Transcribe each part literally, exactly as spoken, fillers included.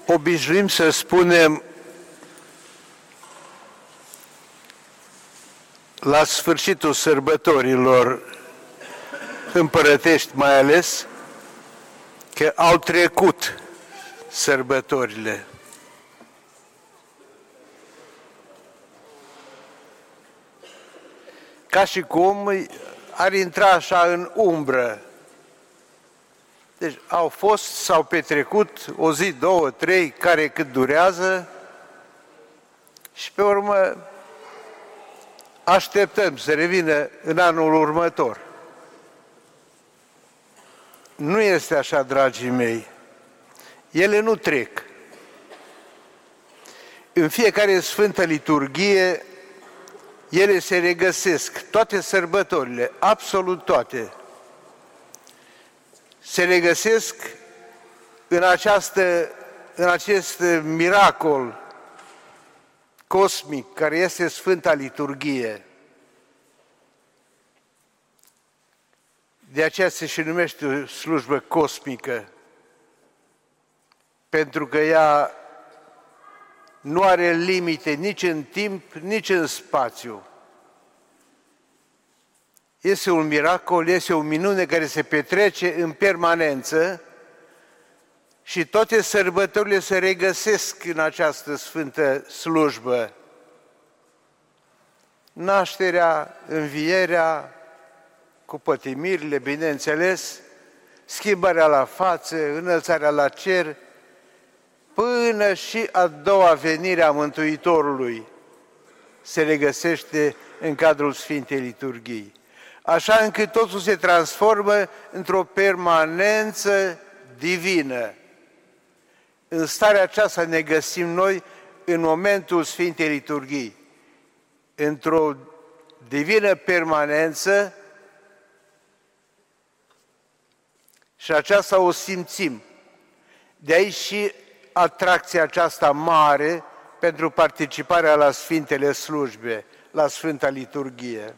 Obișnuim să spunem la sfârșitul sărbătorilor împărătești mai ales că au trecut sărbătorile. Ca și cum ar intra așa în umbră. Deci au fost, s-au petrecut o zi, două, trei, care cât durează și pe urmă așteptăm să revină în anul următor. Nu este așa, dragii mei. Ele nu trec. În fiecare Sfântă Liturghie, ele se regăsesc, toate sărbătorile, absolut toate, se regăsesc în, această, în acest miracol cosmic care este Sfânta Liturghie. De aceea se și numește o slujbă cosmică, pentru că ea nu are limite nici în timp, nici în spațiu. Este un miracol, este o minune care se petrece în permanență și toate sărbătorile se regăsesc în această sfântă slujbă. Nașterea, învierea, cu pătimirile, bineînțeles, schimbarea la față, înălțarea la cer, până și a doua venire a Mântuitorului se regăsește în cadrul Sfintei Liturghii. Așa încât totul se transformă într-o permanență divină. În starea aceasta ne găsim noi în momentul Sfintei Liturghii, într-o divină permanență și aceasta o simțim. De aici și atracția aceasta mare pentru participarea la Sfintele Slujbe, la Sfânta Liturghie.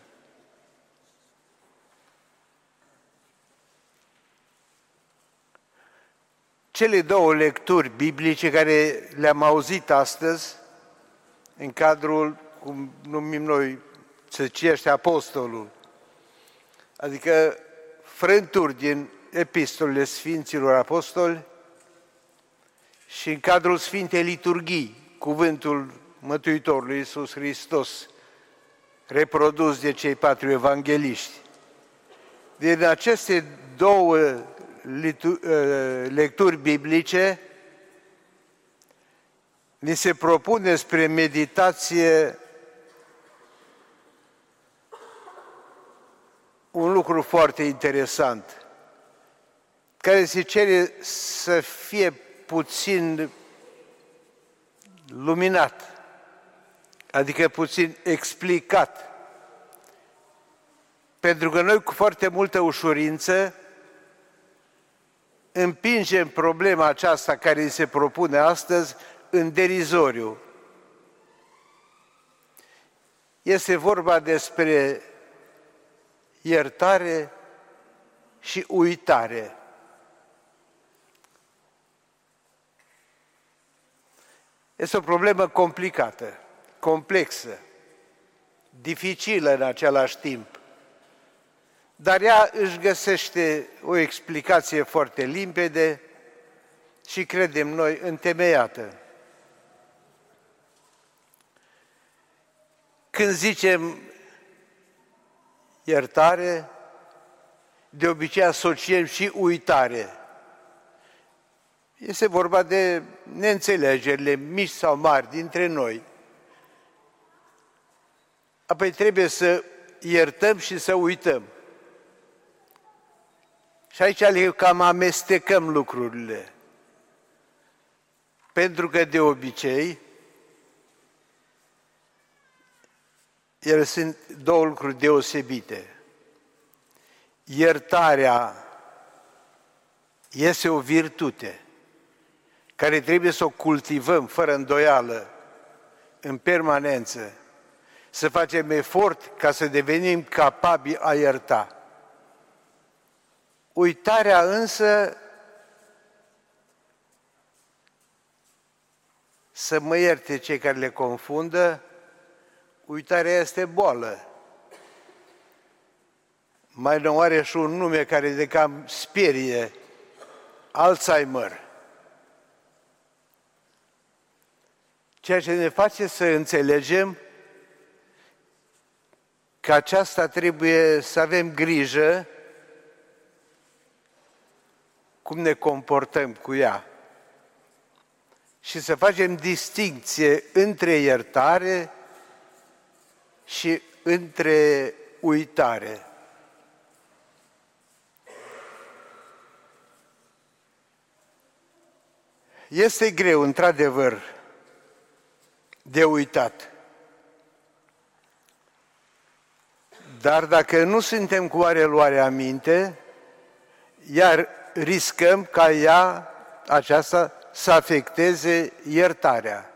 Cele două lecturi biblice care le-am auzit astăzi, în cadrul, cum numim noi, se citește Apostolul, adică frânturi din epistolele Sfinților Apostoli și în cadrul Sfintei Liturghii, cuvântul Mântuitorului Iisus Hristos, reprodus de cei patru evangeliști. Din aceste două lecturi biblice, ni se propune spre meditație un lucru foarte interesant, care se cere să fie puțin luminat, adică puțin explicat. Pentru că noi cu foarte multă ușurință împingem problema aceasta care îi se propune astăzi în derizoriu. Este vorba despre iertare și uitare. Este o problemă complicată, complexă, dificilă în același timp, dar ea își găsește o explicație foarte limpede și, credem noi, întemeiată. Când zicem iertare, de obicei asociem și uitare. Este vorba de neînțelegerile mici sau mari dintre noi. Apoi trebuie să iertăm și să uităm. Și aici le cam amestecăm lucrurile. Pentru că de obicei, ele sunt două lucruri deosebite. Iertarea este o virtute care trebuie să o cultivăm fără îndoială, în permanență, să facem efort ca să devenim capabili a ierta. Uitarea însă să mă ierte cei care le confundă, uitarea este boală. Mai nou are și un nume care de cam sperie, Alzheimer. Ceea ce ne face să înțelegem că aceasta trebuie să avem grijă cum ne comportăm cu ea și să facem distincție între iertare și între uitare. Este greu, într-adevăr, de uitat. Dar dacă nu suntem cu oare luare aminte, iar riscăm ca ea, aceasta, să afecteze iertarea.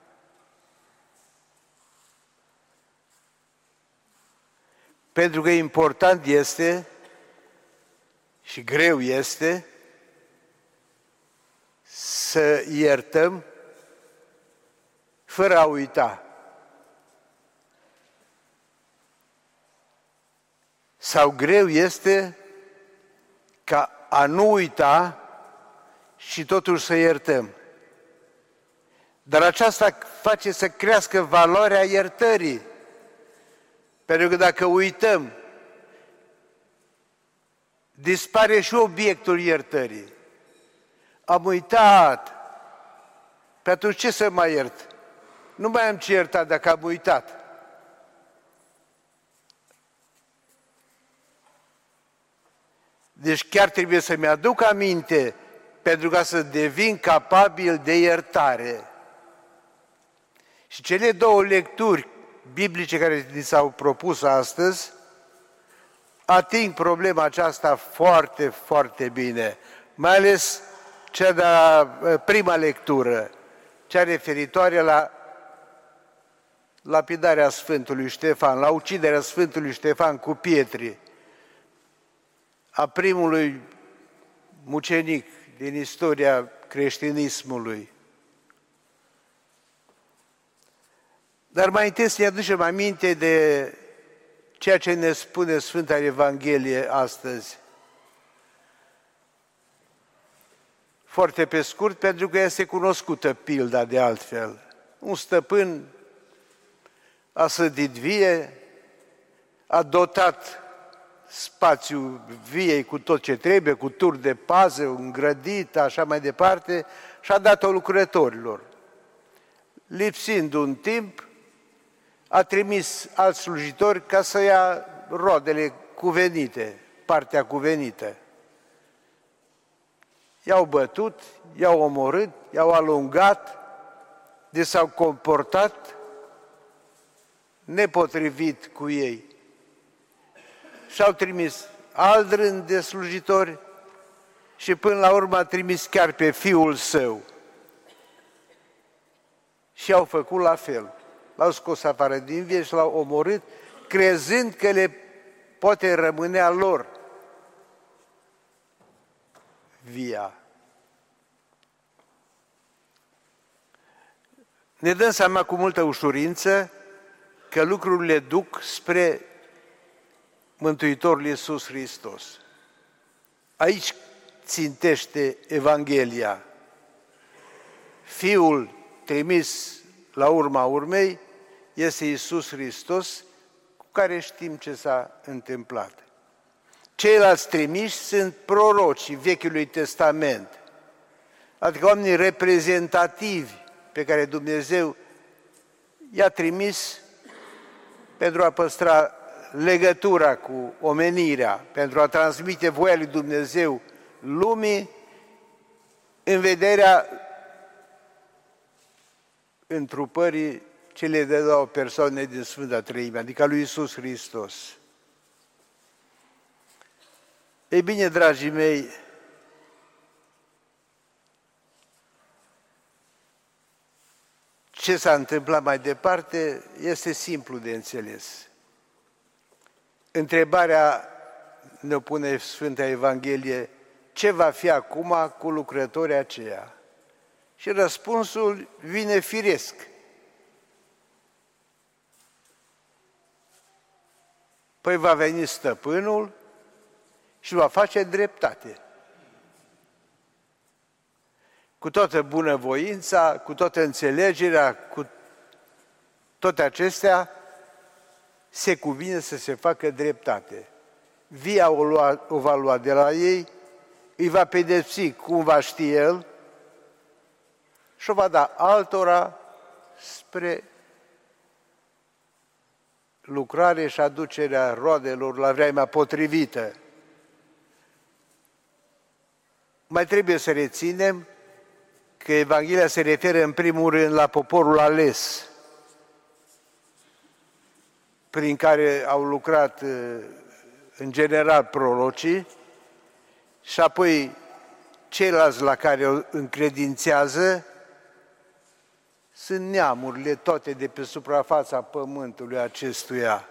Pentru că important este și greu este să iertăm fără a uita. Sau greu este ca a nu uita și totuși să iertăm. Dar aceasta face să crească valoarea iertării. Pentru că dacă uităm, dispare și obiectul iertării. Am uitat. Pe atunci ce să mai iert? Nu mai am ce ierta dacă am uitat. Deci chiar trebuie să-mi aduc aminte pentru ca să devin capabil de iertare. Și cele două lecturi biblice care ni s-au propus astăzi ating problema aceasta foarte, foarte bine. Mai ales cea de prima lectură, cea referitoare la lapidarea Sfântului Ștefan, la uciderea Sfântului Ștefan cu pietre, a primului mucenic din istoria creștinismului. Dar mai întâi să ne aducem aminte de ceea ce ne spune Sfânta Evanghelie astăzi. Foarte pe scurt, pentru că este cunoscută pilda de altfel. Un stăpân a sădit vie, a dotat spațiul viei cu tot ce trebuie, cu turi de pază, îngrădit, așa mai departe, și a dat-o lucrătorilor. Lipsind un timp, a trimis alți slujitori ca să ia rodele cuvenite, partea cuvenită. I-au bătut, i-au omorât, i-au alungat, de s-au comportat nepotrivit cu ei. Și-au trimis alt rând de slujitori și până la urmă a trimis chiar pe fiul său. Și au făcut la fel. L-au scos afară din vie și l-au omorât, crezând că le poate rămânea lor via. Ne dăm seama cu multă ușurință că lucrurile duc spre Mântuitorul Iisus Hristos. Aici țintește Evanghelia. Fiul trimis la urma urmei este Iisus Hristos, cu care știm ce s-a întâmplat. Ceilalți trimiși sunt prorocii Vechiului Testament, adică oamenii reprezentativi pe care Dumnezeu i-a trimis pentru a păstra legătura cu omenirea, pentru a transmite voia lui Dumnezeu lumii în vederea întrupării cele de două persoane din Sfânta Treime, adică lui Iisus Hristos. Ei bine, dragii mei, ce s-a întâmplat mai departe este simplu de înțeles. Întrebarea ne pune Sfânta Evanghelie, ce va fi acum cu lucrătorii aceia? Și răspunsul vine firesc. Păi va veni stăpânul și va face dreptate. Cu toată bunăvoința, cu toată înțelegerea, cu toate acestea, se cuvine să se facă dreptate. Via o, lua, o va lua de la ei, îi va pedepsi cum va ști el și o va da altora spre lucrare și aducerea roadelor la vremea potrivită. Mai trebuie să reținem că Evanghelia se referă în primul rând la poporul ales, prin care au lucrat în general prorocii, și apoi ceilalți la care o încredințează sunt neamurile toate de pe suprafața pământului acestuia.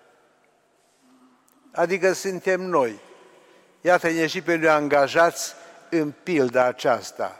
Adică suntem noi. Iată-ne și pe noi angajați în pilda aceasta.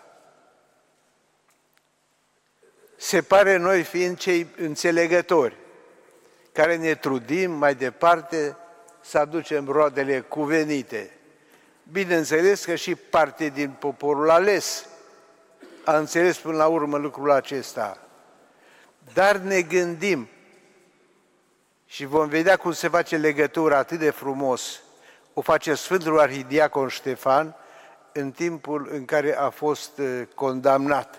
Se pare noi fiind cei înțelegători, care ne trudim mai departe să aducem roadele cuvenite. Bineînțeles că și parte din poporul ales a înțeles până la urmă lucrul acesta. Dar ne gândim și vom vedea cum se face legătura atât de frumos. O face Sfântul Arhidiacon Ștefan în timpul în care a fost condamnat.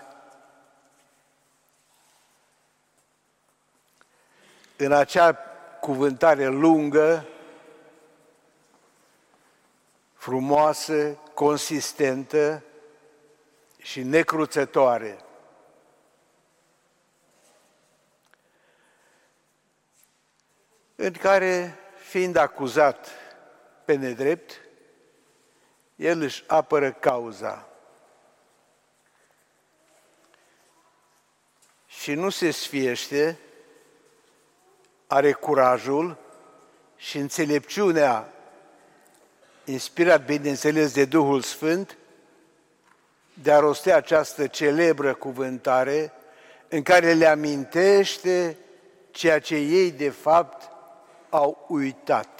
În acea cuvântare lungă, frumoasă, consistentă și necruțătoare. În care, fiind acuzat pe nedrept, el își apără cauza. Și nu se sfiește, are curajul și înțelepciunea, inspirat, bineînțeles, de Duhul Sfânt, de a rosti această celebră cuvântare în care le amintește ceea ce ei, de fapt, au uitat.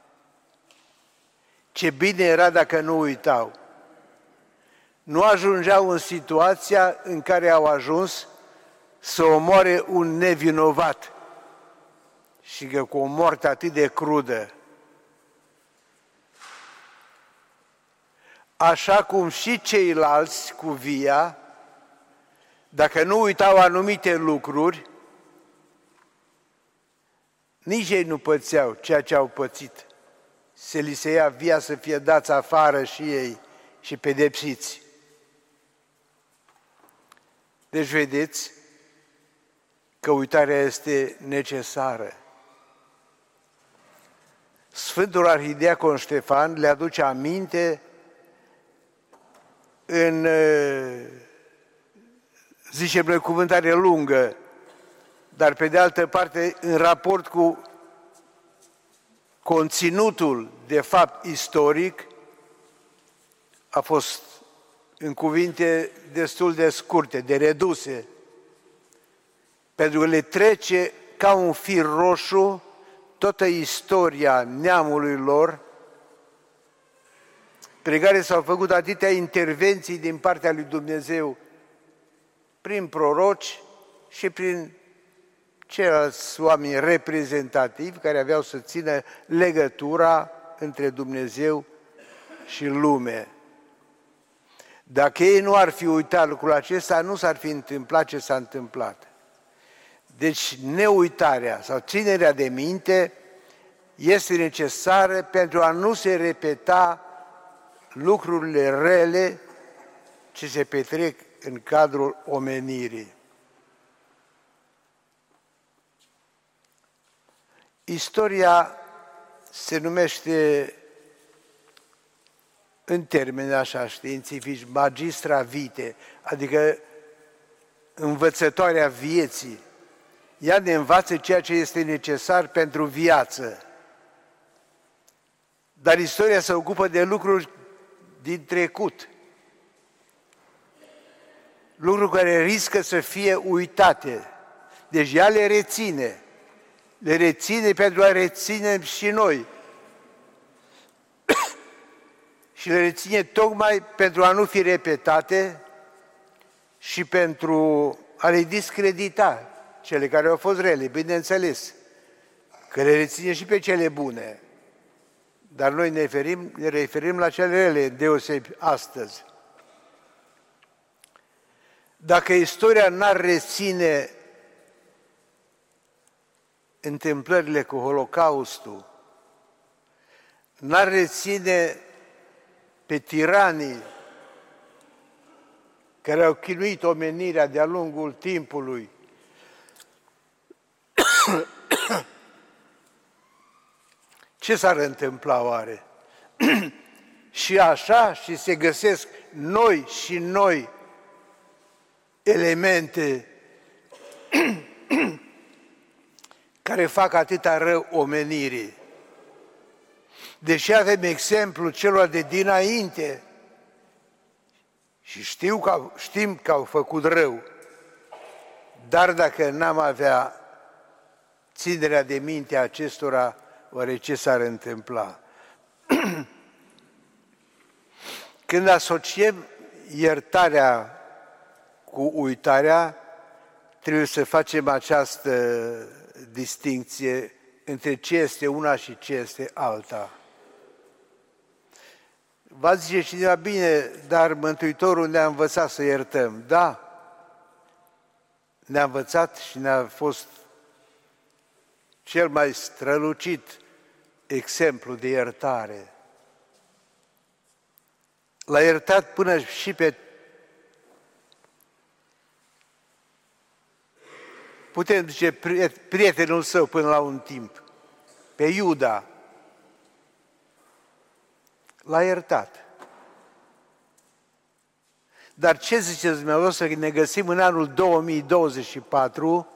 Ce bine era dacă nu uitau. Nu ajungeau în situația în care au ajuns să omoare un nevinovat și că cu o moarte atât de crudă. Așa cum și ceilalți cu via, dacă nu uitau anumite lucruri, nici ei nu pățeau ceea ce au pățit. Se li se ia via să fie dați afară și ei și pedepsiți. Deci vedeți că uitarea este necesară. Sfântul Arhidiacon Ștefan le aduce aminte în, zicem noi, cuvântare lungă, dar pe de altă parte, în raport cu conținutul, de fapt, istoric, a fost în cuvinte destul de scurte, de reduse, pentru că le trece ca un fir roșu toată istoria neamului lor, prin care s-au făcut atâtea intervenții din partea lui Dumnezeu prin proroci și prin ceilalți oameni reprezentativi care aveau să țină legătura între Dumnezeu și lume. Dacă ei nu ar fi uitat lucrul acesta, nu s-ar fi întâmplat ce s-a întâmplat. Deci neuitarea sau ținerea de minte este necesară pentru a nu se repeta lucrurile rele ce se petrec în cadrul omenirii. Istoria se numește, în termeni așa științifici, magistra vitae, adică învățătoarea vieții. Ea ne învață ceea ce este necesar pentru viață. Dar istoria se ocupă de lucruri din trecut. lucruri care riscă să fie uitate. Deci ea le reține. Le reține pentru a reține și noi. Și le reține tocmai pentru a nu fi repetate și pentru a le discredita cele care au fost rele, bineînțeles, că le reține și pe cele bune. Dar noi ne referim, ne referim la cele rele, deosebi astăzi. Dacă istoria n-ar reține întâmplările cu Holocaustul, n-ar reține pe tiranii care au chinuit omenirea de-a lungul timpului, ce s-ar întâmpla oare? Și așa și se găsesc noi și noi elemente care fac atâta rău omenirii. Deși avem exemplul celor de dinainte și știu că au, știm că au făcut rău, dar dacă n-am avea ținerea de minte a acestora, oare ce s-ar întâmpla? Când asociem iertarea cu uitarea, trebuie să facem această distincție între ce este una și ce este alta. Va zice cineva, bine, dar Mântuitorul ne-a învățat să iertăm. Da, ne-a învățat și ne-a fost cel mai strălucit exemplu de iertare. L-a iertat până și pe, putem zice, prietenul său până la un timp, pe Iuda. L-a iertat. Dar ce ziceți dumneavoastră că ne găsim în anul două mii douăzeci și patru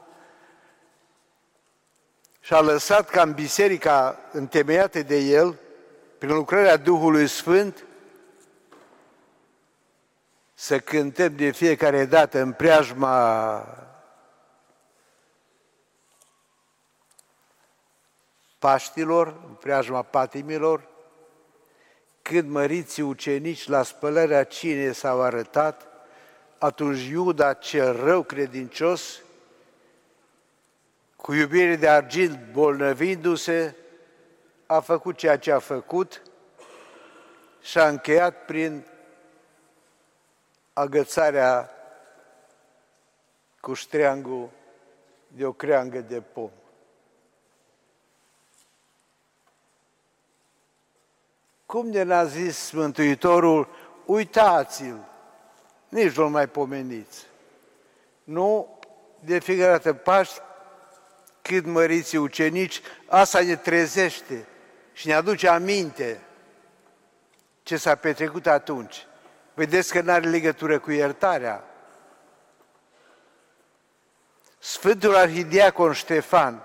și a lăsat ca în biserica întemeiată de el, prin lucrarea Duhului Sfânt, să cântăm de fiecare dată în preajma Paștilor, în preajma patimilor, când măriții ucenici la spălarea cinei s-au arătat, atunci Iuda cel rău credincios, cu iubire de argint bolnăvindu-se, a făcut ceea ce a făcut și a încheiat prin agățarea cu ștreangul de o creangă de pom. Cum de n-a zis Mântuitorul, uitați-l, nici nu-l mai pomeniți. Nu, de fiecare dată Paști, cât măriți ucenici, asta ne trezește și ne aduce aminte ce s-a petrecut atunci. Vedeți că n-are legătură cu iertarea. Sfântul Arhidiacon Ștefan,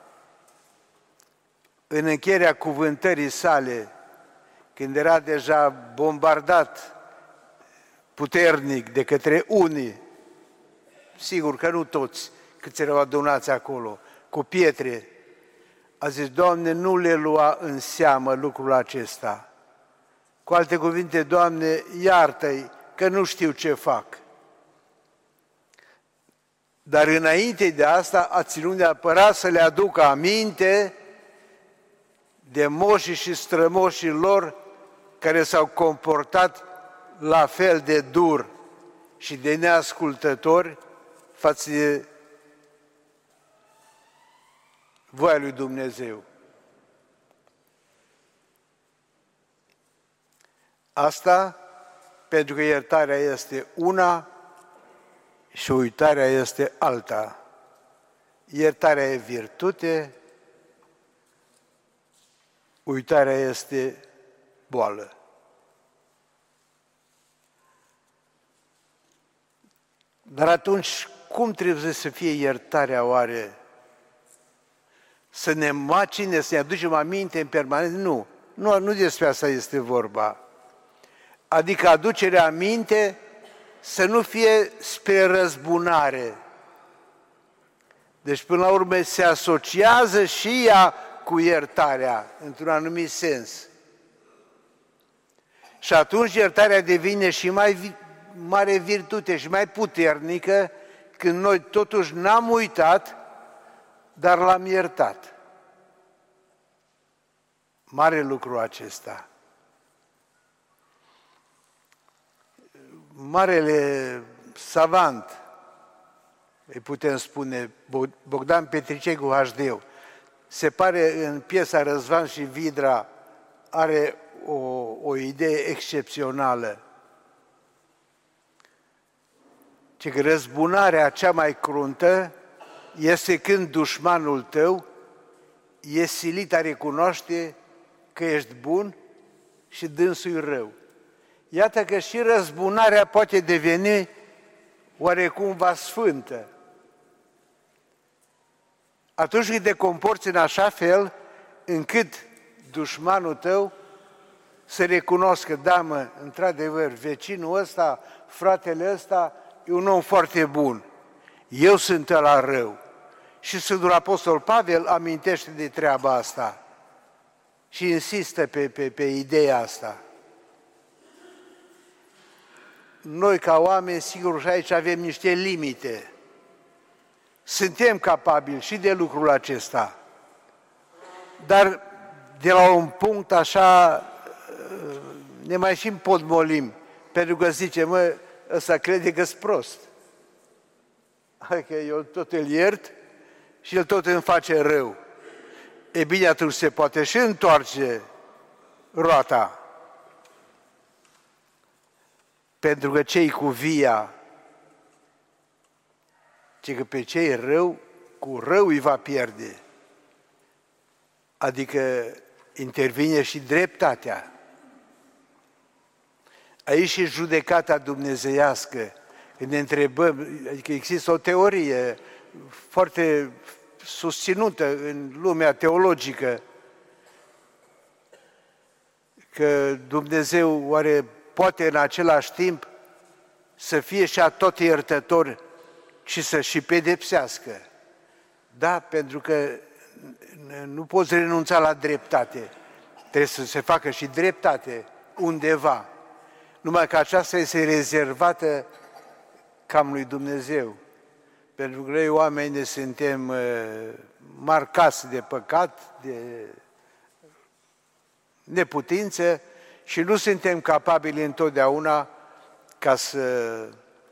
în încheierea cuvântării sale, când era deja bombardat puternic de către unii, sigur că nu toți câți erau adunați acolo, cu pietre, a zis, Doamne, nu le lua în seamă lucrul acesta. Cu alte cuvinte, Doamne, iartă-i că nu știu ce fac. Dar înainte de asta a ținut neapărat să le aducă aminte de moșii și strămoșii lor care s-au comportat la fel de dur și de neascultători față de voia lui Dumnezeu. Asta pentru că iertarea este una și uitarea este alta. Iertarea e virtute, uitarea este boală. Dar atunci, cum trebuie să fie iertarea oare? Să ne macine, să ne aducem aminte în permanență? Nu, nu, nu despre asta este vorba. Adică aducerea aminte să nu fie spre răzbunare. Deci, până la urmă, se asociază și ea cu iertarea, într-un anumit sens. Și atunci iertarea devine și mai mare virtute și mai puternică când noi totuși n-am uitat, dar l-am iertat. Mare lucru acesta. Marele savant, îi putem spune, Bogdan Petricegu H D, se pare în piesa Răzvan și Vidra are o, o idee excepțională. Ce că răzbunarea cea mai cruntă este când dușmanul tău e silit a recunoaște că ești bun și dânsul-i rău. Iată că și răzbunarea poate deveni oarecumva sfântă. Atunci când te comporți în așa fel încât dușmanul tău să recunoscă, da mă, într-adevăr, vecinul ăsta, fratele ăsta, e un om foarte bun. Eu sunt ăla rău. Și Sfântul Apostol Pavel amintește de treaba asta și insistă pe, pe, pe ideea asta. Noi, ca oameni, sigur, și aici avem niște limite. Suntem capabili și de lucrul acesta. Dar de la un punct așa ne mai și împotmolim, pentru că zice, mă, ăsta crede că-s prost. Adică eu tot îl iert și el tot îmi face rău. E bine, atunci se poate și întoarce roata. Pentru că cei cu via, ci că pe cei rău, cu rău îi va pierde. Adică intervine și dreptatea. Aici și judecata dumnezeiască. Când ne întrebăm, adică există o teorie foarte susținută în lumea teologică, că Dumnezeu oare poate în același timp să fie și atot iertător și să și pedepsească. Da, pentru că nu poți renunța la dreptate. Trebuie să se facă și dreptate undeva. Numai că aceasta este rezervată cam lui Dumnezeu. Pentru că noi oameni ne suntem marcați de păcat, de neputință și nu suntem capabili întotdeauna ca să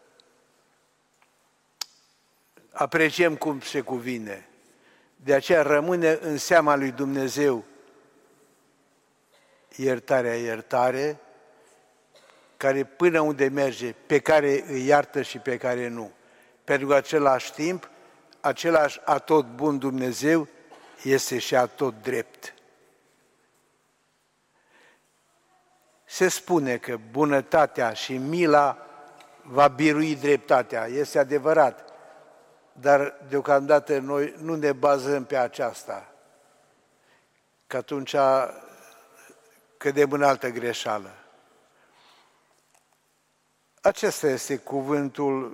apreciem cum se cuvine. De aceea rămâne în seama lui Dumnezeu iertarea, iertare, care până unde merge, pe care îi iartă și pe care nu. Pentru că același timp, același atot bun Dumnezeu este și atot drept. Se spune că bunătatea și mila va birui dreptatea. Este adevărat, dar deocamdată noi nu ne bazăm pe aceasta, că atunci cădem în altă greșeală. Acesta este cuvântul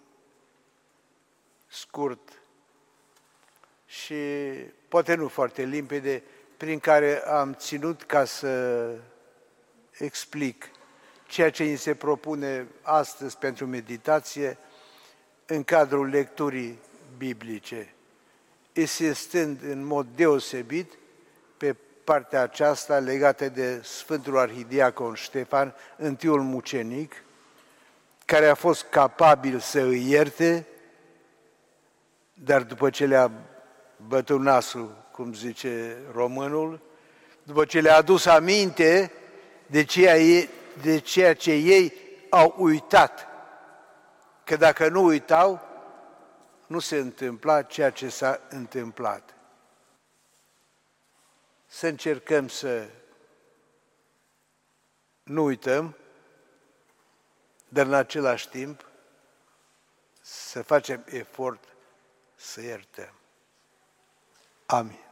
scurt și poate nu foarte limpede, prin care am ținut ca să explic ceea ce îi se propune astăzi pentru meditație în cadrul lecturii biblice, insistând în mod deosebit pe partea aceasta legată de Sfântul Arhidiacon Ștefan, întâiul mucenic, care a fost capabil să îi ierte, dar după ce le-a bătut nasul, cum zice românul, după ce le-a adus aminte de ceea, de ceea ce ei au uitat, că dacă nu uitau, nu se întâmpla ceea ce s-a întâmplat. Să încercăm să nu uităm, dar în același timp să facem efort să iertăm. Amin.